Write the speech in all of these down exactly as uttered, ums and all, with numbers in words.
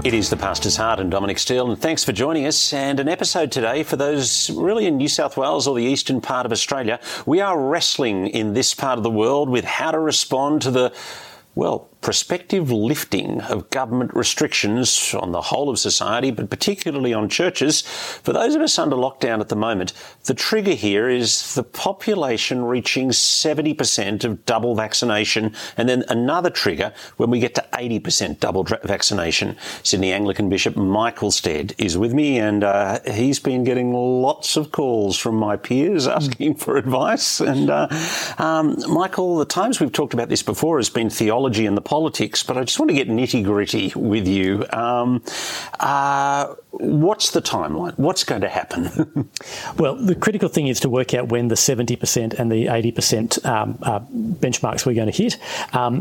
It is The Pastor's Heart and Dominic Steele, and thanks for joining us. And an episode today for those really in New South Wales or the eastern part of Australia. We are wrestling in this part of the world with how to respond to the, well, prospective lifting of government restrictions on the whole of society, but particularly on churches. For those of us under lockdown at the moment, the trigger here is the population reaching seventy percent of double vaccination, and then another trigger when we get to eighty percent double vaccination. Sydney Anglican Bishop Michael Stead is with me, and uh, he's been getting lots of calls from my peers asking for advice. And uh, um, Michael, the times we've talked about this before has been theology and the politics, but I just want to get nitty-gritty with you. Um, uh, what's the timeline? What's going to happen? Well, the critical thing is to work out when the seventy percent and the eighty percent um, uh, benchmarks we're going to hit. Um,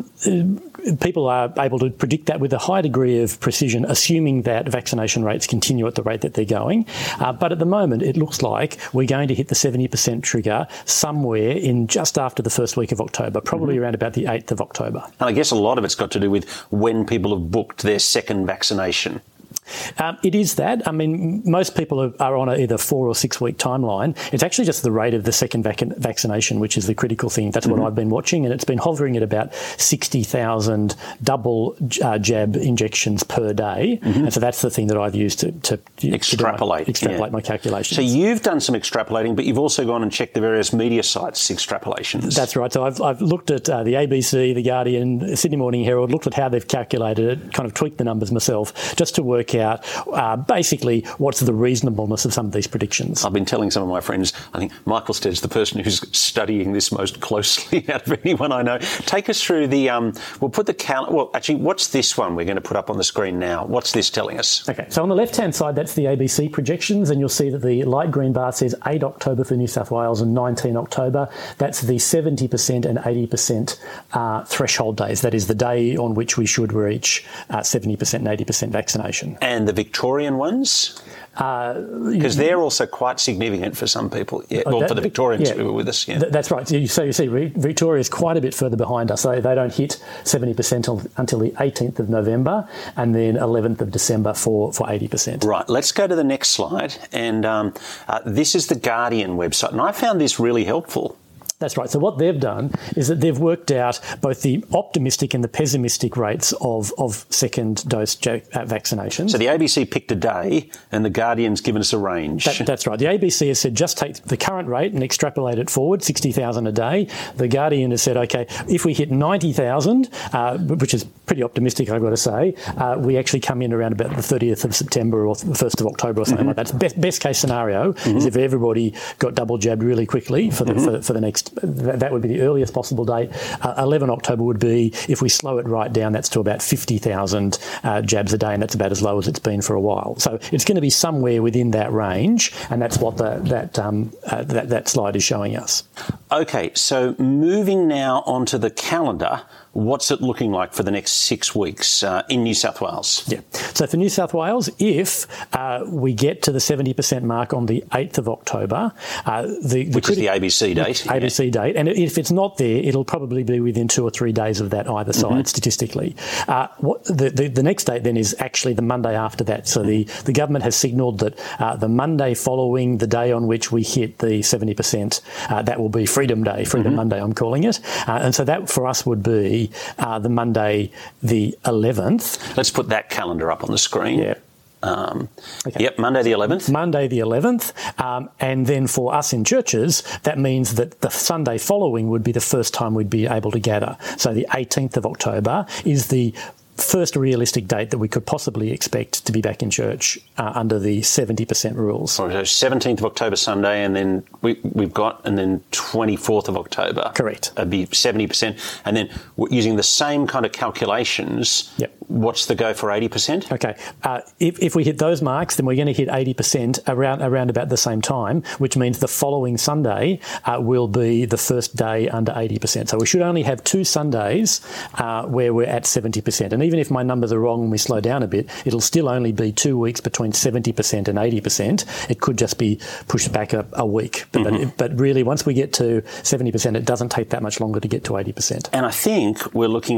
people are able to predict that with a high degree of precision, assuming that vaccination rates continue at the rate that they're going. Uh, but at the moment, it looks like we're going to hit the seventy percent trigger somewhere in just after the first week of October, probably mm-hmm. around about the eighth of October. And I guess a lot of it's got to do with when people have booked their second vaccination. Um, it is that. I mean, most people are, are on a either four or six week timeline. It's actually just the rate of the second vac- vaccination, which is the critical thing. That's what mm-hmm. I've been watching, and it's been hovering at about sixty thousand double uh, jab injections per day. Mm-hmm. And so that's the thing that I've used to, to, to extrapolate, to my, extrapolate yeah. my calculations. So you've done some extrapolating, but you've also gone and checked the various media sites' extrapolations. That's right. So I've, I've looked at uh, the A B C, The Guardian, Sydney Morning Herald, looked at how they've calculated it, kind of tweaked the numbers myself, just to work out uh, basically what's the reasonableness of some of these predictions. I've been telling some of my friends, I think Michael Stead's the person who's studying this most closely out of anyone I know. Take us through the, um, we'll put the calendar, well, actually, what's this one we're going to put up on the screen now? What's this telling us? Okay, so on the left-hand side, that's the A B C projections, and you'll see that the light green bar says eight October for New South Wales and nineteen October. That's the seventy percent and eighty percent uh, threshold days. That is the day on which we should reach uh, seventy percent and eighty percent vaccination. And the Victorian ones? Because uh, they're also quite significant for some people. Yeah, well, that, for the Victorians yeah, who were with us. Yeah. Th- that's right. So you, so you see, Victoria is quite a bit further behind us. They, they don't hit seventy percent until the eighteenth of November and then eleventh of December for, for eighty percent. Right. Let's go to the next slide. And um, uh, this is the Guardian website. And I found this really helpful. That's right. So what they've done is that they've worked out both the optimistic and the pessimistic rates of, of second dose ja- vaccinations. So the A B C picked a day and the Guardian's given us a range. That, that's right. The A B C has said just take the current rate and extrapolate it forward, sixty thousand a day. The Guardian has said, OK, if we hit ninety thousand, uh, which is pretty optimistic, I've got to say, uh, we actually come in around about the thirtieth of September or the first of October or something mm-hmm. like that. Best, best case scenario mm-hmm. is if everybody got double jabbed really quickly for the, mm-hmm. for, for the next... That would be the earliest possible date. Uh, eleventh of October would be, if we slow it right down, that's to about fifty thousand uh, jabs a day, and that's about as low as it's been for a while. So it's going to be somewhere within that range, and that's what the, that, um, uh, that that slide is showing us. OK, so moving now onto the calendar, what's it looking like for the next six weeks uh, in New South Wales? Yeah. So for New South Wales, if uh, we get to the seventy percent mark on the eighth of October... Uh, the, the Which criti- is the A B C date. A B C yeah. date. And if it's not there, it'll probably be within two or three days of that either side, mm-hmm. statistically. Uh, what the, the, the next date then is actually the Monday after that. So the, the government has signalled that uh, the Monday following the day on which we hit the seventy percent, uh, that will be Freedom Day, Freedom mm-hmm. Monday I'm calling it. Uh, and so that for us would be uh, the Monday the eleventh. Let's put that calendar up on the screen. Yeah. Um, okay. Yep, Monday the eleventh. Monday the eleventh. Um, and then for us in churches, that means that the Sunday following would be the first time we'd be able to gather. So the eighteenth of October is the first realistic date that we could possibly expect to be back in church uh, under the seventy percent rules. So seventeenth of October Sunday, and then we, we've got, and then twenty-fourth of October. Correct. It'd be seventy percent. And then using the same kind of calculations, yep. what's the go for eighty percent? Okay. Uh, if, if we hit those marks, then we're going to hit eighty percent around, around about the same time, which means the following Sunday uh, will be the first day under eighty percent. So we should only have two Sundays uh, where we're at seventy percent. And even if my numbers are wrong and we slow down a bit, it'll still only be two weeks between seventy percent and eighty percent. It could just be pushed back a, a week. But, mm-hmm. but, but really, once we get to seventy percent, it doesn't take that much longer to get to eighty percent. And I think we're looking at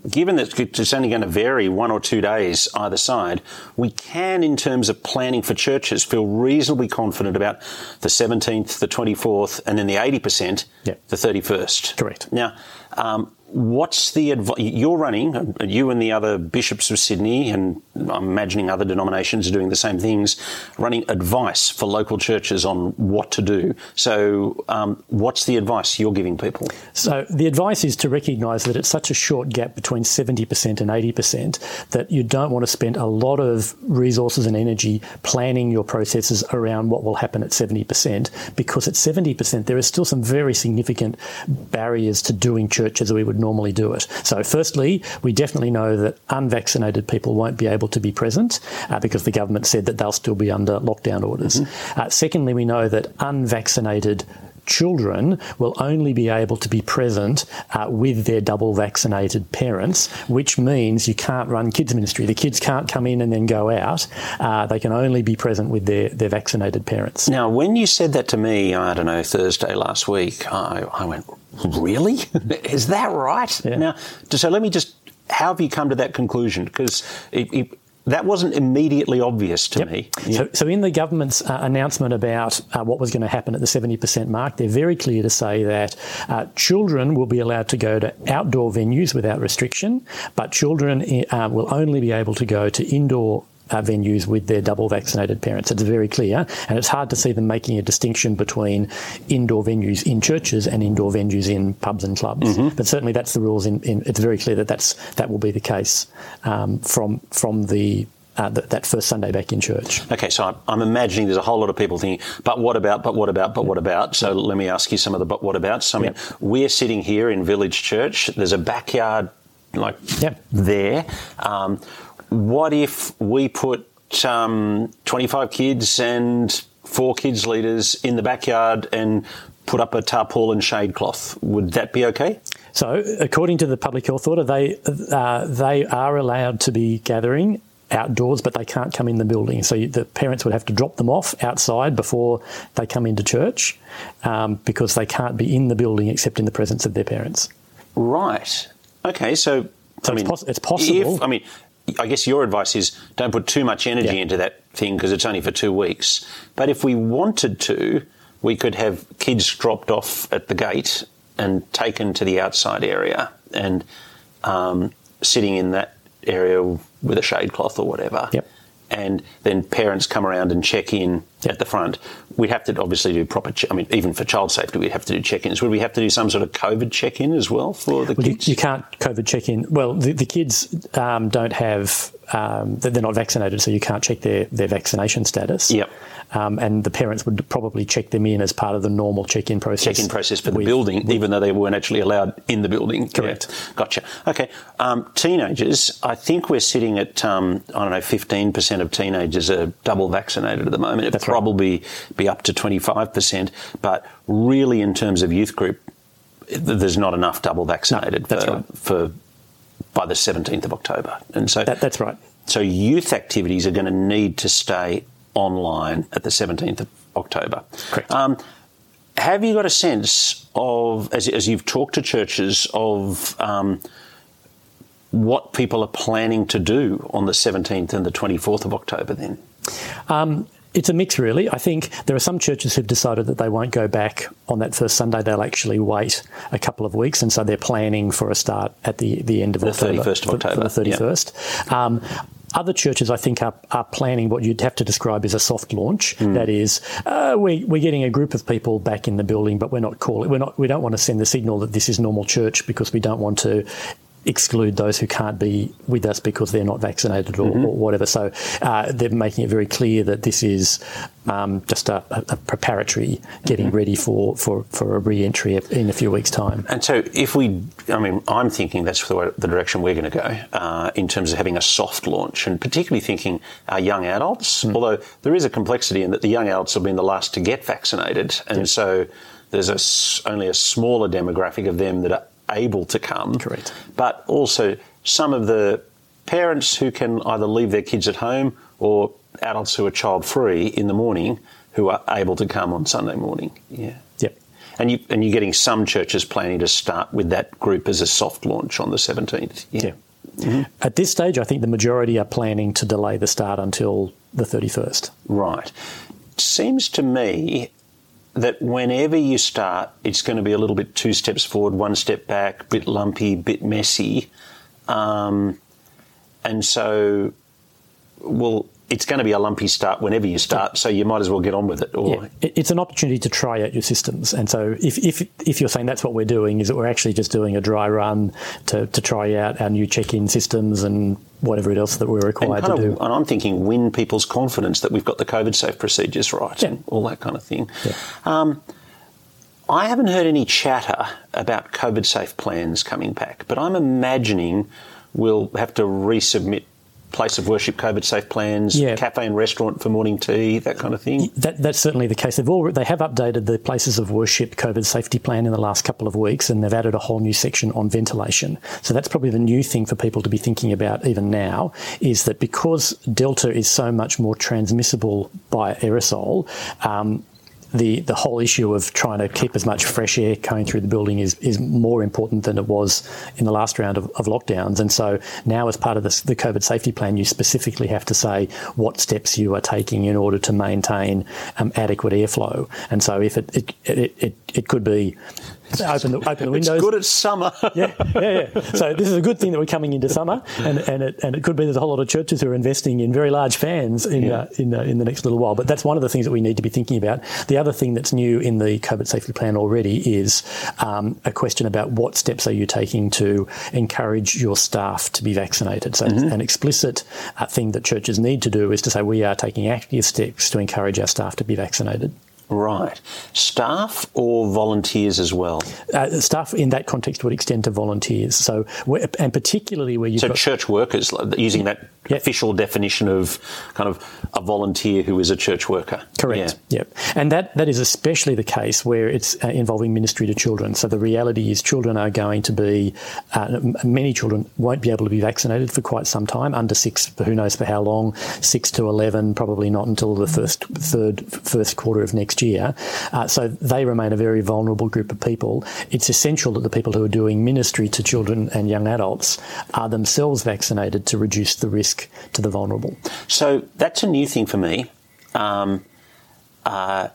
given that it's only going to vary one or two days either side, we can, in terms of planning for churches, feel reasonably confident about the seventeenth, the twenty-fourth, and then the eighty percent, yep. the thirty-first. Correct. Now, um, what's the advice? You're running, you and the other bishops of Sydney, and I'm imagining other denominations are doing the same things, running advice for local churches on what to do. So um, what's the advice you're giving people? So the advice is to recognise that it's such a short gap between seventy percent and eighty percent that you don't want to spend a lot of resources and energy planning your processes around what will happen at seventy percent, because at seventy percent there are still some very significant barriers to doing church as we would normally do it. So firstly, we definitely know that unvaccinated people won't be able to be present uh, because the government said that they'll still be under lockdown orders. Mm-hmm. Uh, secondly, we know that unvaccinated children will only be able to be present uh, with their double vaccinated parents, which means you can't run kids ministry. The kids can't come in and then go out. Uh, they can only be present with their, their vaccinated parents. Now, when you said that to me, I don't know, Thursday last week, I, I went, really? Is that right? Yeah. Now, so let me just, how have you come to that conclusion? Because it, it, that wasn't immediately obvious to yep. me. So, so in the government's uh, announcement about uh, what was going to happen at the seventy percent mark, they're very clear to say that uh, children will be allowed to go to outdoor venues without restriction, but children uh, will only be able to go to indoor Uh, venues with their double vaccinated parents. It's very clear, and it's hard to see them making a distinction between indoor venues in churches and indoor venues in pubs and clubs. Mm-hmm. But certainly that's the rules. In, in it's very clear that that's that will be the case um, from from the Uh, th- that first Sunday back in church. Okay, so I'm, I'm imagining there's a whole lot of people thinking, but what about, but what about, but what about? So let me ask you some of the but what abouts. I mean, yep. we're sitting here in Village Church. There's a backyard like yep. there. Um, what if we put um, twenty-five kids and four kids leaders in the backyard and put up a tarpaulin shade cloth? Would that be okay? So, according to the public health order, they uh, they are allowed to be gathering outdoors, but they can't come in the building. So you, the parents would have to drop them off outside before they come into church um, because they can't be in the building except in the presence of their parents. Right. Okay, so, so I mean, it's, poss- it's possible. If, I mean, I guess your advice is don't put too much energy yeah. into that thing because it's only for two weeks. But if we wanted to, we could have kids dropped off at the gate and taken to the outside area and um, sitting in that area with a shade cloth or whatever. Yep. And then parents come around and check in yep. at the front. We'd have to obviously do proper, che- I mean, even for child safety, we'd have to do check-ins. Would we have to do some sort of COVID check-in as well for the well, kids? You, you can't COVID check-in. Well, the, the kids um, don't have, um, they're not vaccinated, so you can't check their, their vaccination status. Yep. Um, and the parents would probably check them in as part of the normal check-in process. Check-in process for the with, building, with, even though they weren't actually allowed in the building. Correct. Yeah. Gotcha. Okay. Um, teenagers, I think we're sitting at, um, I don't know, fifteen percent of teenagers are double vaccinated at the moment. It'd That's probably right. be up to twenty-five percent. But really, in terms of youth group, there's not enough double vaccinated no, that's for, right. for by the seventeenth of October. And so that, that's right. So youth activities are going to need to stay online at the seventeenth of October. Correct. Um, have you got a sense of, as, as you've talked to churches, of um, what people are planning to do on the seventeenth and the twenty-fourth of October then? Um, it's a mix, really. I think there are some churches who've decided that they won't go back on that first Sunday. They'll actually wait a couple of weeks, and so they're planning for a start at the, the end of the October. The thirty-first of October. For, for the thirty-first. Yep. Um, Other churches, I think, are, are planning what you'd have to describe as a soft launch. Mm. That is, uh, we, we're getting a group of people back in the building, but we're not calling. We're not. We don't want to send the signal that this is normal church because we don't want to exclude those who can't be with us because they're not vaccinated or, mm-hmm. or whatever. So uh, they're making it very clear that this is um, just a, a preparatory getting mm-hmm. ready for, for, for a re-entry in a few weeks' time. And so if we, I mean, I'm thinking that's the, way, the direction we're going to go uh, in terms of having a soft launch, and particularly thinking our young adults, mm. although there is a complexity in that the young adults have been the last to get vaccinated, and yep. so there's a, only a smaller demographic of them that are able to come. Correct. But also some of the parents who can either leave their kids at home or adults who are child-free in the morning who are able to come on Sunday morning. Yeah. Yep. And, you, and you're getting some churches planning to start with that group as a soft launch on the seventeenth. Yeah. yeah. Mm-hmm. At this stage, I think the majority are planning to delay the start until the thirty-first. Right. Seems to me that whenever you start, it's going to be a little bit two steps forward, one step back, bit lumpy, bit messy. Um, and so, well, it's going to be a lumpy start whenever you start, so you might as well get on with it. Or yeah, it's an opportunity to try out your systems. And so if, if if you're saying that's what we're doing, is that we're actually just doing a dry run to, to try out our new check-in systems and whatever else that we're required and to of, do. And I'm thinking win people's confidence that we've got the COVID-safe procedures right yeah. and all that kind of thing. Yeah. Um, I haven't heard any chatter about COVID-safe plans coming back, but I'm imagining we'll have to resubmit place of worship COVID-safe plans, yeah. cafe and restaurant for morning tea, that kind of thing? That, that's certainly the case. They've all, they have updated the places of worship COVID safety plan in the last couple of weeks, and they've added a whole new section on ventilation. So that's probably the new thing for people to be thinking about even now, is that because Delta is so much more transmissible by aerosol, um, The, the whole issue of trying to keep as much fresh air going through the building is, is more important than it was in the last round of, of lockdowns. And so now as part of this, the COVID safety plan, you specifically have to say what steps you are taking in order to maintain um, adequate airflow. And so if it, it, it, it, it could be open the, open the windows. It's good at summer. yeah, yeah, yeah. So this is a good thing that we're coming into summer, and and it and it could be there's a whole lot of churches who are investing in very large fans in yeah. uh, in uh, in the next little while. But that's one of the things that we need to be thinking about. The other thing that's new in the COVID safety plan already is um, a question about what steps are you taking to encourage your staff to be vaccinated. So mm-hmm. an explicit uh, thing that churches need to do is to say we are taking active steps to encourage our staff to be vaccinated. Right. Staff or volunteers as well? Uh, staff in that context would extend to volunteers. So, and particularly where you've so got... church workers, using that yeah. official definition of kind of a volunteer who is a church worker. Correct. Yeah. Yep. And that, that is especially the case where it's uh, involving ministry to children. So the reality is children are going to be, uh, many children won't be able to be vaccinated for quite some time, under six, for who knows for how long, six to eleven, probably not until the first, third, first quarter of next year. Uh, so they remain a very vulnerable group of people. It's essential that the people who are doing ministry to children and young adults are themselves vaccinated to reduce the risk to the vulnerable. So that's a new thing for me. Um, uh,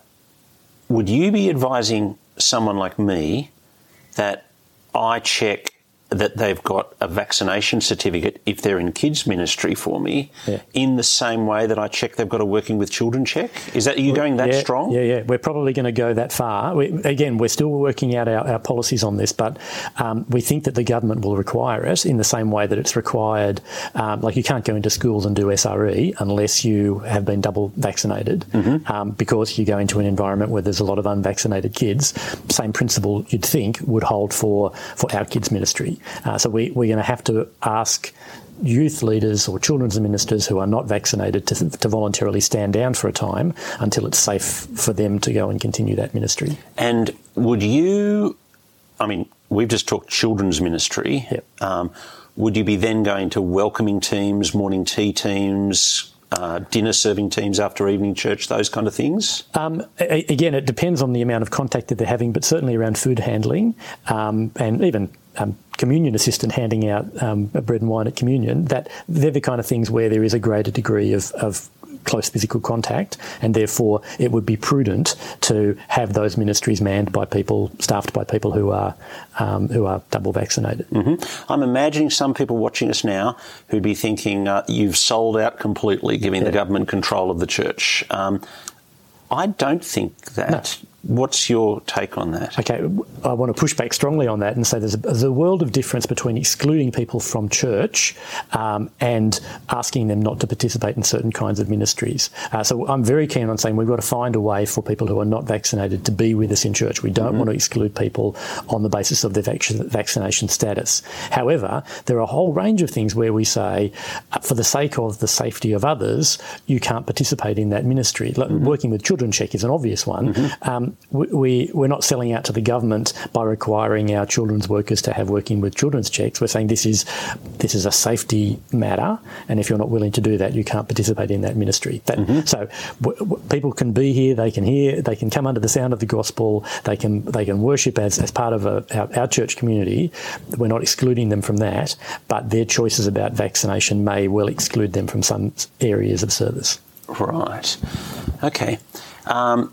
would you be advising someone like me that I check that they've got a vaccination certificate if they're in kids ministry for me yeah. in the same way that I check they've got a working with children check? Is that, are you going that yeah, strong? Yeah, yeah. We're probably going to go that far. We, again, we're still working out our, our policies on this, but um, we think that the government will require it in the same way that it's required. Um, like you can't go into schools and do S R E unless you have been double vaccinated mm-hmm. um, because you go into an environment where there's a lot of unvaccinated kids. Same principle you'd think would hold for, for our kids ministry. Uh, so we, we're going to have to ask youth leaders or children's ministers who are not vaccinated to, to voluntarily stand down for a time until it's safe for them to go and continue that ministry. And would you, I mean, we've just talked children's ministry. Yep. Um, would you be then going to welcoming teams, morning tea teams, Uh, dinner serving teams after evening church, those kind of things? Um, a- again, it depends on the amount of contact that they're having, but certainly around food handling um, and even um, communion assistant handing out um, bread and wine at communion, that they're the kind of things where there is a greater degree of, of close physical contact, and therefore it would be prudent to have those ministries manned by people, staffed by people who are um, who are double vaccinated. Mm-hmm. I'm imagining some people watching us now who'd be thinking, uh, you've sold out completely, giving yeah. the government control of the church. Um, I don't think that. No. What's your take on that? Okay, I want to push back strongly on that and say there's a, there's a world of difference between excluding people from church um, and asking them not to participate in certain kinds of ministries. Uh, so I'm very keen on saying we've got to find a way for people who are not vaccinated to be with us in church. We don't mm-hmm. want to exclude people on the basis of their vac- vaccination status. However, there are a whole range of things where we say, uh, for the sake of the safety of others, you can't participate in that ministry. Like, mm-hmm. working with children check is an obvious one. Mm-hmm. Um, we, we're not selling out to the government by requiring our children's workers to have working with children's checks. We're saying this is this is a safety matter, and if you're not willing to do that, you can't participate in that ministry. That, mm-hmm. So w- w- people can be here, they can hear, they can come under the sound of the gospel, they can they can worship as, as part of a, our, our church community. We're not excluding them from that, but their choices about vaccination may well exclude them from some areas of service. Right. Okay. Um,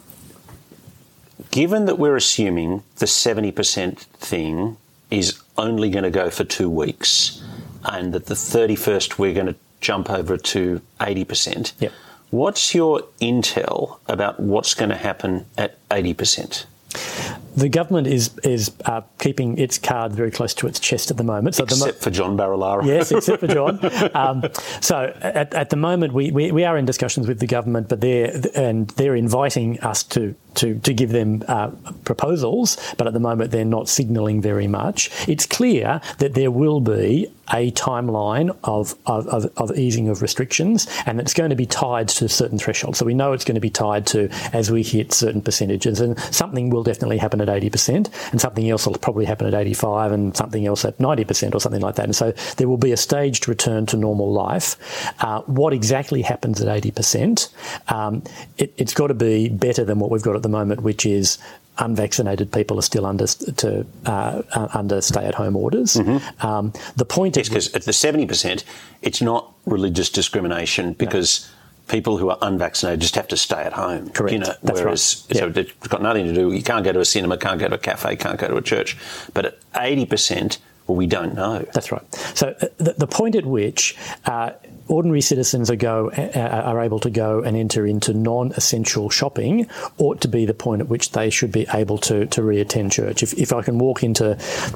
given that we're assuming the seventy percent thing is only going to go for two weeks and that the thirty-first we're going to jump over to eighty percent, yep. What's your intel about what's going to happen at eighty percent? The government is is uh, keeping its card very close to its chest at the moment. So except the mo- for John Barilaro. Yes, except for John. Um, so at, at the moment, we, we, we are in discussions with the government, but they're and they're inviting us to to, to give them uh, proposals, but at the moment they're not signalling very much. It's clear that there will be a timeline of, of, of, of easing of restrictions, and it's going to be tied to certain thresholds. So we know it's going to be tied to as we hit certain percentages, and something will definitely happen at eighty percent, and something else will probably happen at eighty-five, and something else at ninety percent or something like that. And so there will be a staged return to normal life. Uh, what exactly happens at eighty percent? Um, it, it's got to be better than what we've got at the moment, which is unvaccinated people are still under to uh, uh, under stay-at-home orders. Mm-hmm. Um, the point yes, is because at the seventy percent, it's not religious discrimination because no. people who are unvaccinated just have to stay at home. Correct. You know, That's whereas right. so yeah. it's got nothing to do. You can't go to a cinema, can't go to a cafe, can't go to a church. But at eighty percent, well, we don't know. That's right. So uh, the, the point at which uh, ordinary citizens are go uh, are able to go and enter into non-essential shopping ought to be the point at which they should be able to to re-attend church. If if I can walk into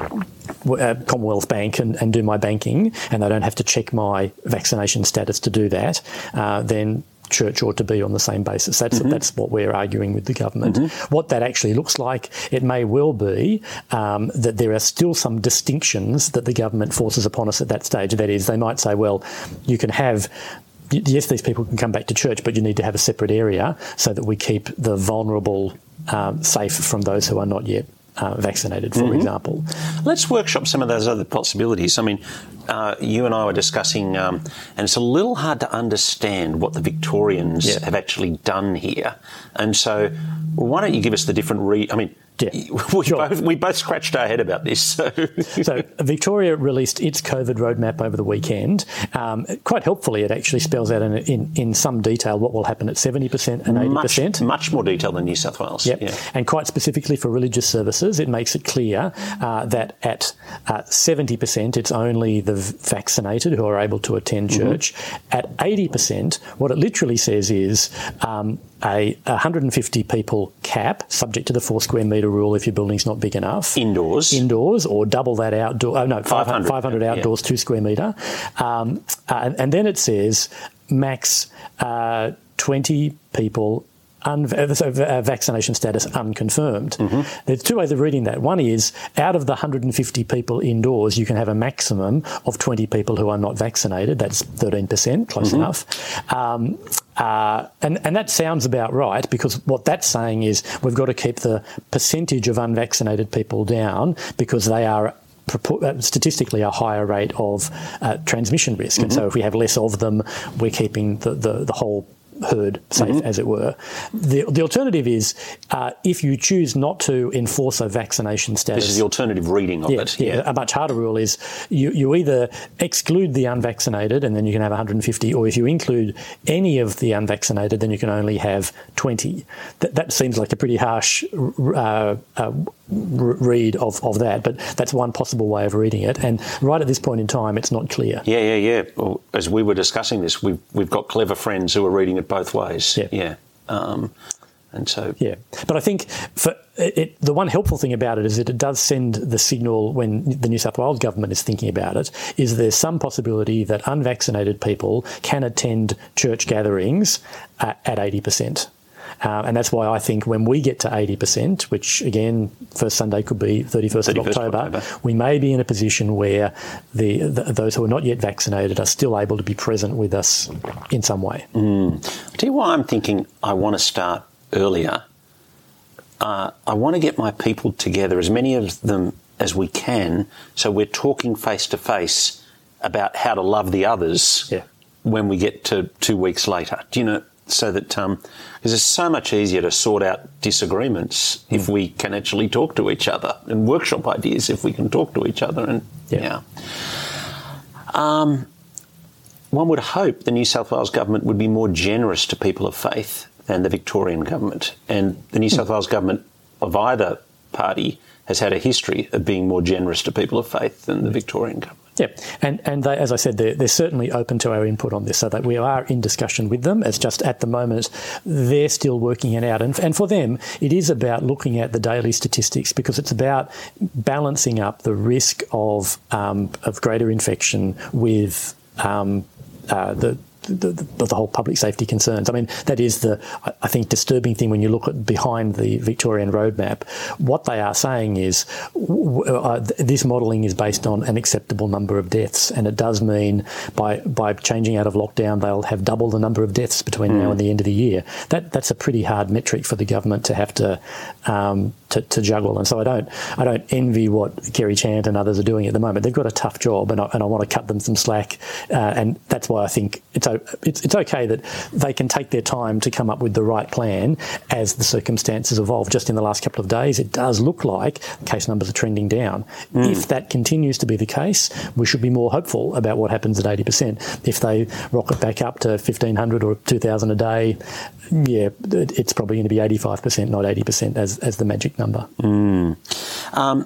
uh, Commonwealth Bank and, and do my banking, and I don't have to check my vaccination status to do that, uh, then church ought to be on the same basis. That's mm-hmm. that's what we're arguing with the government. Mm-hmm. What that actually looks like, it may well be um, that there are still some distinctions that the government forces upon us at that stage. That is, they might say, well, you can have yes, these people can come back to church, but you need to have a separate area so that we keep the vulnerable um, safe from those who are not yet Uh, vaccinated, for mm-hmm. example. Let's workshop some of those other possibilities. I mean, uh, you and I were discussing, um, and it's a little hard to understand what the Victorians yeah. have actually done here. And so, well, why don't you give us the different re- I mean, Yeah, we, sure. both, we both scratched our head about this. So. so Victoria released its COVID roadmap over the weekend. Um, quite helpfully, it actually spells out in, in, in some detail what will happen at seventy percent and eighty percent. Much, much more detail than New South Wales. Yep. Yeah. And quite specifically for religious services, it makes it clear uh, that at uh, seventy percent, it's only the vaccinated who are able to attend church. Mm-hmm. At eighty percent, what it literally says is um, a one hundred fifty people cap, subject to the four square metre rule if your building's not big enough. Indoors. Indoors, or double that outdoor. Oh, no, five hundred, five hundred outdoors, yeah. two square metre. Um, uh, and then it says max uh, twenty people. Un- so uh, vaccination status unconfirmed. Mm-hmm. There's two ways of reading that. One is, out of the one hundred fifty people indoors, you can have a maximum of twenty people who are not vaccinated. That's thirteen percent, close mm-hmm. enough. Um, uh, and, and that sounds about right, because what that's saying is we've got to keep the percentage of unvaccinated people down because they are statistically a higher rate of uh, transmission risk. Mm-hmm. And so if we have less of them, we're keeping the, the, the whole herd safe, mm-hmm. as it were. The the alternative is uh, if you choose not to enforce a vaccination status. This is the alternative reading of yeah, it. Yeah, yeah, a much harder rule is you, you either exclude the unvaccinated and then you can have one hundred fifty, or if you include any of the unvaccinated, then you can only have twenty. That, that seems like a pretty harsh uh, uh, read of, of that, but that's one possible way of reading it. And right at this point in time, it's not clear. Yeah, yeah, yeah. Well, as we were discussing this, we've, we've got clever friends who are reading it both ways. Yeah. Yeah. Um, and so... Yeah. But I think for it, the one helpful thing about it is that it does send the signal when the New South Wales government is thinking about it, is there's some possibility that unvaccinated people can attend church gatherings uh, at eighty percent. Uh, and that's why I think when we get to eighty percent, which again, first Sunday could be thirty-first of October, October, we may be in a position where the, the those who are not yet vaccinated are still able to be present with us in some way. Mm. I'll tell you why I'm thinking I want to start earlier. uh, I want to get my people together, as many of them as we can, so we're talking face to face about how to love the others yeah. when we get to two weeks later. Do you know, so that, um, because it's so much easier to sort out disagreements mm. if we can actually talk to each other, and workshop ideas if we can talk to each other. And yeah. yeah. Um, one would hope the New South Wales government would be more generous to people of faith than the Victorian government. And the New South mm. Wales government of either party has had a history of being more generous to people of faith than the Victorian government. Yeah, and and they, as I said, they're, they're certainly open to our input on this, so that we are in discussion with them. It's just at the moment they're still working it out, and and for them it is about looking at the daily statistics, because it's about balancing up the risk of um, of greater infection with um, uh, the. The, the, the whole public safety concerns. I mean, that is the, I think, disturbing thing when you look at behind the Victorian roadmap. What they are saying is uh, this modelling is based on an acceptable number of deaths, and it does mean by by changing out of lockdown, they'll have double the number of deaths between mm. now and the end of the year. That that's a pretty hard metric for the government to have to um, to, to juggle. And so I don't I don't envy what Kerry Chant and others are doing at the moment. They've got a tough job, and I, and I want to cut them some slack. Uh, and that's why I think it's It's, it's okay that they can take their time to come up with the right plan as the circumstances evolve. Just in the last couple of days, it does look like case numbers are trending down. Mm. If that continues to be the case, we should be more hopeful about what happens at eighty percent. If they rocket back up to fifteen hundred or two thousand a day, yeah, it's probably going to be eighty-five percent, not eighty percent as, as the magic number. Mm. Um,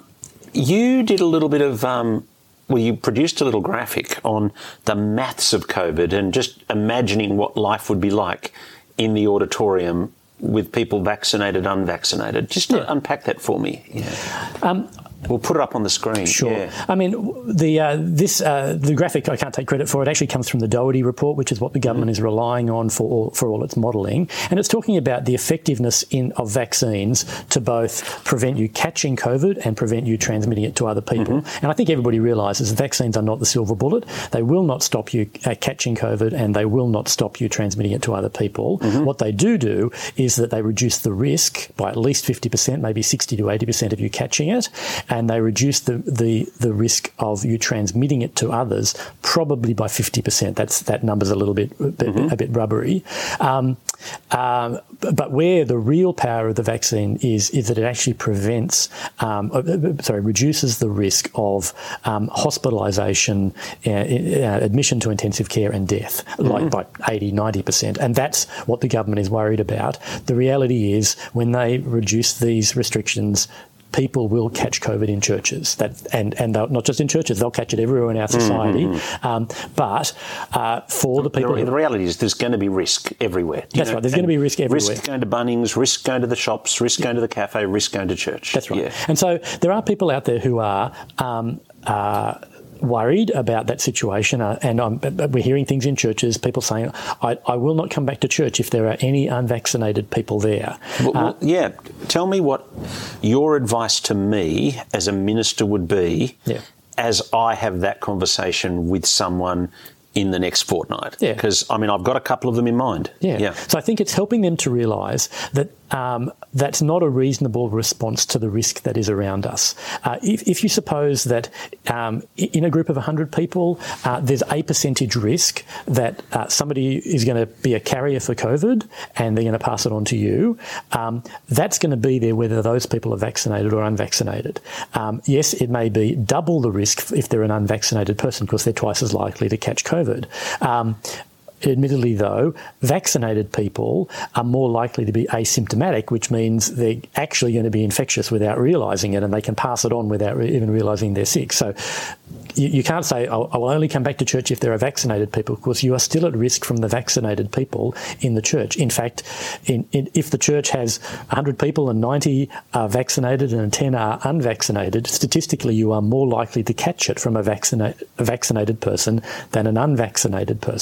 you did a little bit of... Um Well, you produced a little graphic on the maths of COVID and just imagining what life would be like in the auditorium with people vaccinated, unvaccinated. Just to yeah. unpack that for me. Yeah. Um, we'll put it up on the screen. Sure. Yeah. I mean, the uh, this uh, the graphic, I can't take credit for. It actually comes from the Doherty report, which is what the government mm. is relying on for all, for all its modelling. And it's talking about the effectiveness in of vaccines to both prevent you catching COVID and prevent you transmitting it to other people. Mm-hmm. And I think everybody realises vaccines are not the silver bullet. They will not stop you uh, catching COVID, and they will not stop you transmitting it to other people. Mm-hmm. What they do do is that they reduce the risk by at least fifty percent, maybe sixty to eighty percent of you catching it. And they reduce the, the, the risk of you transmitting it to others probably by fifty percent. That's that number's a little bit a bit, mm-hmm. a bit rubbery. Um, um, but where the real power of the vaccine is, is that it actually prevents, um, sorry, reduces the risk of um, hospitalisation, uh, uh, admission to intensive care and death, mm-hmm. like by eighty, ninety percent. And that's what the government is worried about. The reality is when they reduce these restrictions, people will catch COVID in churches, that, and, and not just in churches, they'll catch it everywhere in our society. Mm-hmm. Um, but uh, for the people... The, the reality is there's going to be risk everywhere. That's know? right, there's and going to be risk everywhere. Risk going to Bunnings, risk going to the shops, risk yeah. going to the cafe, risk going to church. That's right. Yeah. And so there are people out there who are... Um, uh, worried about that situation, uh, and I'm, we're hearing things in churches, people saying, I, I will not come back to church if there are any unvaccinated people there. Well, uh, well, yeah, tell me what your advice to me as a minister would be yeah. as I have that conversation with someone in the next fortnight. Yeah. Because, I mean, I've got a couple of them in mind. Yeah. yeah. So I think it's helping them to realise that um, that's not a reasonable response to the risk that is around us. Uh, if, if you suppose that um, in a group of one hundred people, uh, there's a percentage risk that uh, somebody is going to be a carrier for COVID and they're going to pass it on to you, um, that's going to be there whether those people are vaccinated or unvaccinated. Um, yes, it may be double the risk if they're an unvaccinated person because they're twice as likely to catch COVID. Um, Admittedly, though, vaccinated people are more likely to be asymptomatic, which means they're actually going to be infectious without realising it, and they can pass it on without re- even realising they're sick. So you, you can't say, oh, I will only come back to church if there are vaccinated people, because you are still at risk from the vaccinated people in the church. In fact, in, in, if the church has one hundred people and ninety are vaccinated and ten are unvaccinated, statistically you are more likely to catch it from a, vaccina- a vaccinated person than an unvaccinated person.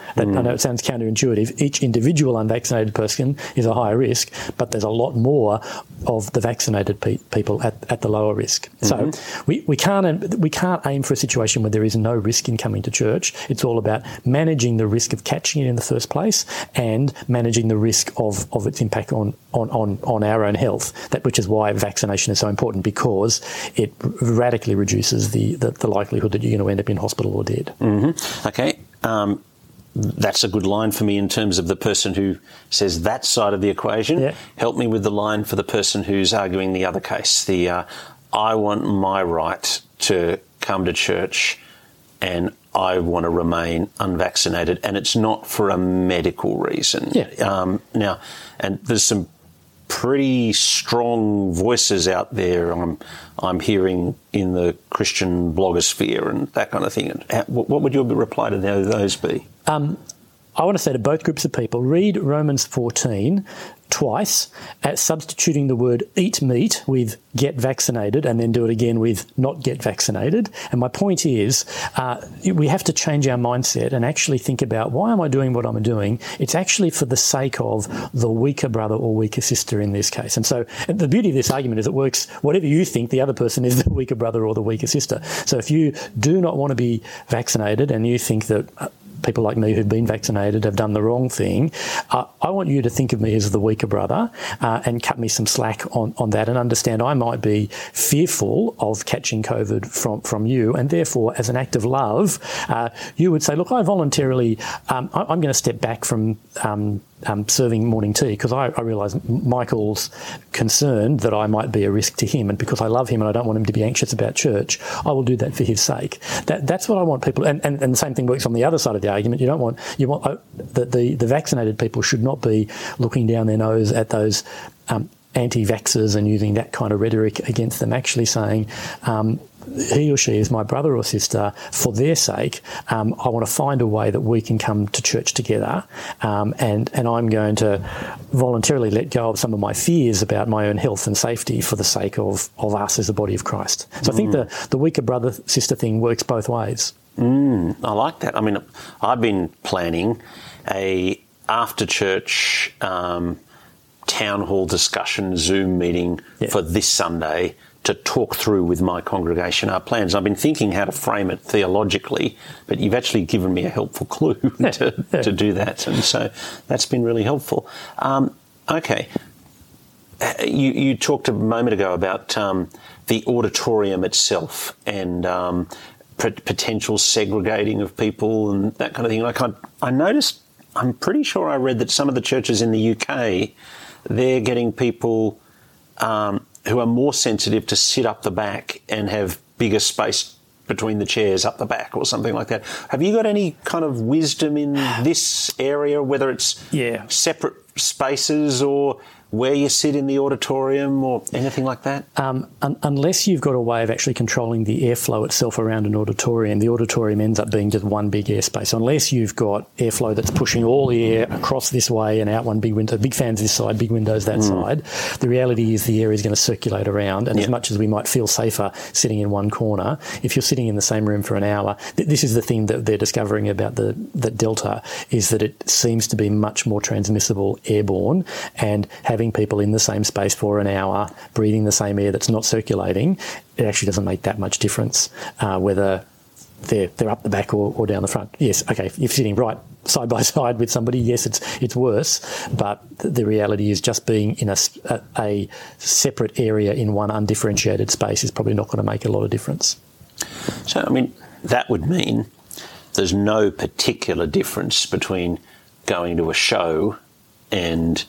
That, mm. I know it sounds counterintuitive. Each individual unvaccinated person is a higher risk, but there's a lot more of the vaccinated pe- people at, at the lower risk. Mm-hmm. So we, we can't we can't aim for a situation where there is no risk in coming to church. It's all about managing the risk of catching it in the first place and managing the risk of, of its impact on, on, on, on our own health, that which is why vaccination is so important, because it radically reduces the, the, the likelihood that you're going to end up in hospital or dead. Mm-hmm. Okay. Um, that's a good line for me in terms of the person who says that side of the equation. Yeah. Help me with the line for the person who's arguing the other case, the uh, I want my right to come to church and I want to remain unvaccinated, and it's not for a medical reason. Yeah. Um, now, and there's some pretty strong voices out there I'm, I'm hearing in the Christian blogosphere and that kind of thing. What would your reply to those be? Um, I want to say to both groups of people, read Romans fourteen twice, at substituting the word eat meat with get vaccinated, and then do it again with not get vaccinated. And my point is, uh, we have to change our mindset and actually think about, why am I doing what I'm doing? It's actually for the sake of the weaker brother or weaker sister in this case. And so the beauty of this argument is it works whatever you think the other person is, the weaker brother or the weaker sister. So if you do not want to be vaccinated and you think that uh, people like me who've been vaccinated have done the wrong thing, uh, I want you to think of me as the weaker brother uh, and cut me some slack on, on that, and understand I might be fearful of catching COVID from, from you, and therefore, as an act of love, uh, you would say, look, I voluntarily, um, I, I'm going to step back from um, um, serving morning tea because I, I realise Michael's concerned that I might be a risk to him, and because I love him and I don't want him to be anxious about church, I will do that for his sake. That, that's what I want people, and, and, and the same thing works on the other side of the argument. You don't want, you want uh, the, the, the vaccinated people should not be looking down their nose at those um, anti-vaxxers and using that kind of rhetoric against them, actually saying, um, he or she is my brother or sister. For their sake, um, I want to find a way that we can come to church together, um, and, and I'm going to voluntarily let go of some of my fears about my own health and safety for the sake of, of us as a body of Christ. So mm. I think the, the weaker brother-sister thing works both ways. Mm, I like that. I mean, I've been planning a after-church um, town hall discussion Zoom meeting yeah. for this Sunday to talk through with my congregation our plans. I've been thinking how to frame it theologically, but you've actually given me a helpful clue yeah, to, yeah. to do that, and so that's been really helpful. Um, okay. You, you talked a moment ago about um, the auditorium itself and um, p- potential segregating of people and that kind of thing. Like I, I noticed, I'm pretty sure I read that some of the churches in the U K, they're getting people um, who are more sensitive to sit up the back and have bigger space between the chairs up the back or something like that. Have you got any kind of wisdom in this area, whether it's yeah. separate spaces or where you sit in the auditorium or anything like that? Um, un- unless you've got a way of actually controlling the airflow itself around an auditorium, the auditorium ends up being just one big airspace. Unless you've got airflow that's pushing all the air across this way and out one big window, big fans this side, big windows that mm. side, the reality is the air is going to circulate around, and yep. as much as we might feel safer sitting in one corner, if you're sitting in the same room for an hour, th- this is the thing that they're discovering about the, the Delta, is that it seems to be much more transmissible airborne, and having people in the same space for an hour, breathing the same air that's not circulating, it actually doesn't make that much difference uh, whether they're they're up the back or, or down the front. Yes, okay, if you're sitting right side by side with somebody, yes, it's it's worse, but the reality is just being in a, a, a separate area in one undifferentiated space is probably not going to make a lot of difference. So, I mean, that would mean there's no particular difference between going to a show and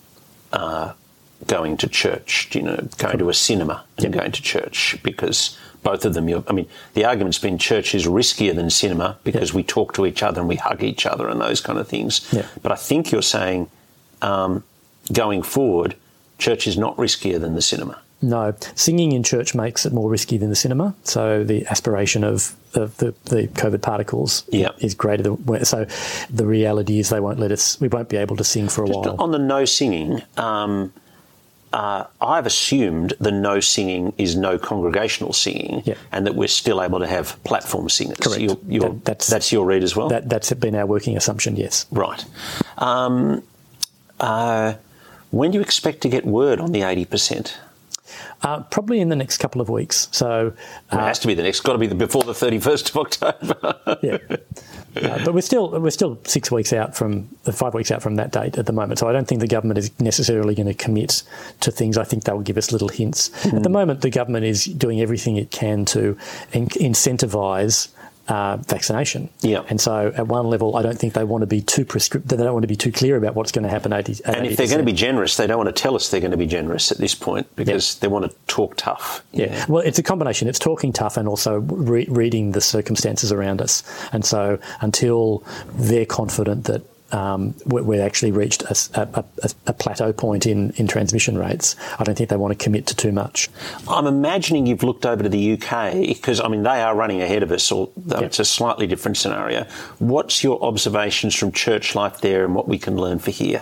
Uh, going to church, you know, going to a cinema and yep. going to church, because both of them, you're, I mean, the argument's been church is riskier than cinema because yep. we talk to each other and we hug each other and those kind of things. Yep. But I think you're saying um, going forward, church is not riskier than the cinema. No, singing in church makes it more risky than the cinema. So the aspiration of, of the, the COVID particles yep. is greater than. So the reality is they won't let us. We won't be able to sing for a Just while. On the no singing, um, uh, I've assumed the no singing is no congregational singing, yeah. and that we're still able to have platform singers. Correct. You're, you're, that, that's, that's your read as well? That, that's been our working assumption, yes. Right. Um, uh, when do you expect to get word on the eighty percent? Uh, probably in the next couple of weeks. So uh, it has to be the next. Got to be the, before the thirty-first of October. yeah, uh, but we're still we're still six weeks out from uh, five weeks out from that date at the moment. So I don't think the government is necessarily going to commit to things. I think they'll give us little hints. Mm. At the moment, the government is doing everything it can to in- incentivise Uh, vaccination. Yeah. And so at one level, I don't think they want to be too prescriptive. They don't want to be too clear about what's going to happen at eighty percent. And if they're going to be generous, they don't want to tell us they're going to be generous at this point because yeah. they want to talk tough. Yeah. yeah. Well, it's a combination. It's talking tough and also re- reading the circumstances around us. And so until they're confident that Um, we've actually reached a, a, a, a plateau point in, in transmission rates, I don't think they want to commit to too much. I'm imagining you've looked over to the U K because, I mean, they are running ahead of us, although yep. it's a slightly different scenario. What's your observations from church life there and what we can learn for here?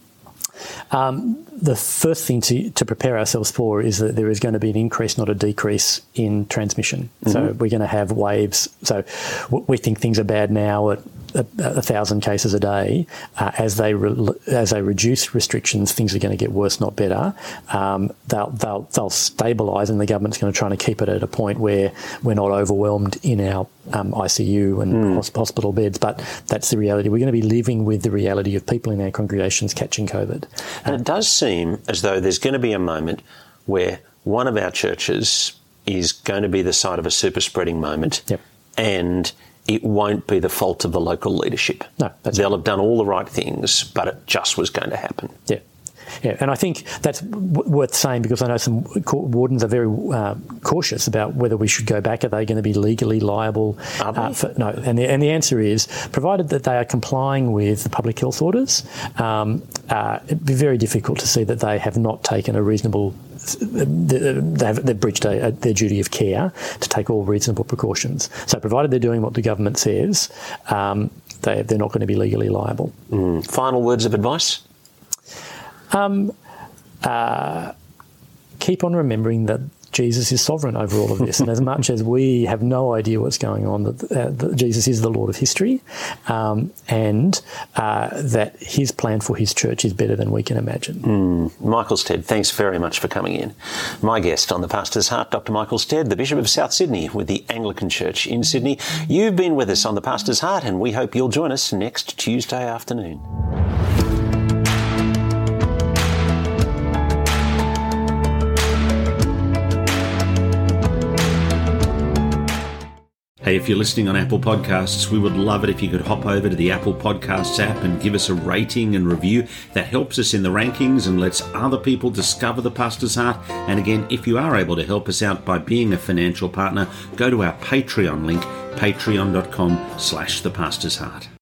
Um, the first thing to, to prepare ourselves for is that there is going to be an increase, not a decrease, in transmission. Mm-hmm. So we're going to have waves. So we think things are bad now at a, a thousand cases a day. Uh, as they re- as they reduce restrictions, things are going to get worse, not better. Um, they'll they'll they'll stabilise, and the government's going to try to keep it at a point where we're not overwhelmed in our um, I C U and mm. hospital beds. But that's the reality. We're going to be living with the reality of people in our congregations catching COVID. And it does seem as though there's going to be a moment where one of our churches is going to be the site of a super spreading moment, yep. and it won't be the fault of the local leadership. No, that's They'll right. have done all the right things, but it just was going to happen. Yeah. Yeah, and I think that's w- worth saying because I know some wardens are very uh, cautious about whether we should go back. Are they going to be legally liable? Are they? Uh, for, no, and the, and the answer is, provided that they are complying with the public health orders, um, uh, it'd be very difficult to see that they have not taken a reasonable. They've, they've breached a, a, their duty of care to take all reasonable precautions. So, provided they're doing what the government says, um, they, they're not going to be legally liable. Mm. Final words of advice. Um, uh, keep on remembering that Jesus is sovereign over all of this, and as much as we have no idea what's going on, that, uh, that Jesus is the Lord of history, um, and uh, that his plan for his church is better than we can imagine. Mm. Michael Stead, thanks very much for coming in. My guest on The Pastor's Heart, Doctor Michael Stead, the Bishop of South Sydney with the Anglican Church in Sydney. You've been with us on The Pastor's Heart, and we hope you'll join us next Tuesday afternoon. Hey, if you're listening on Apple Podcasts, we would love it if you could hop over to the Apple Podcasts app and give us a rating and review. That helps us in the rankings and lets other people discover The Pastor's Heart. And again, if you are able to help us out by being a financial partner, go to our Patreon link, patreon.com slash The Pastor's Heart.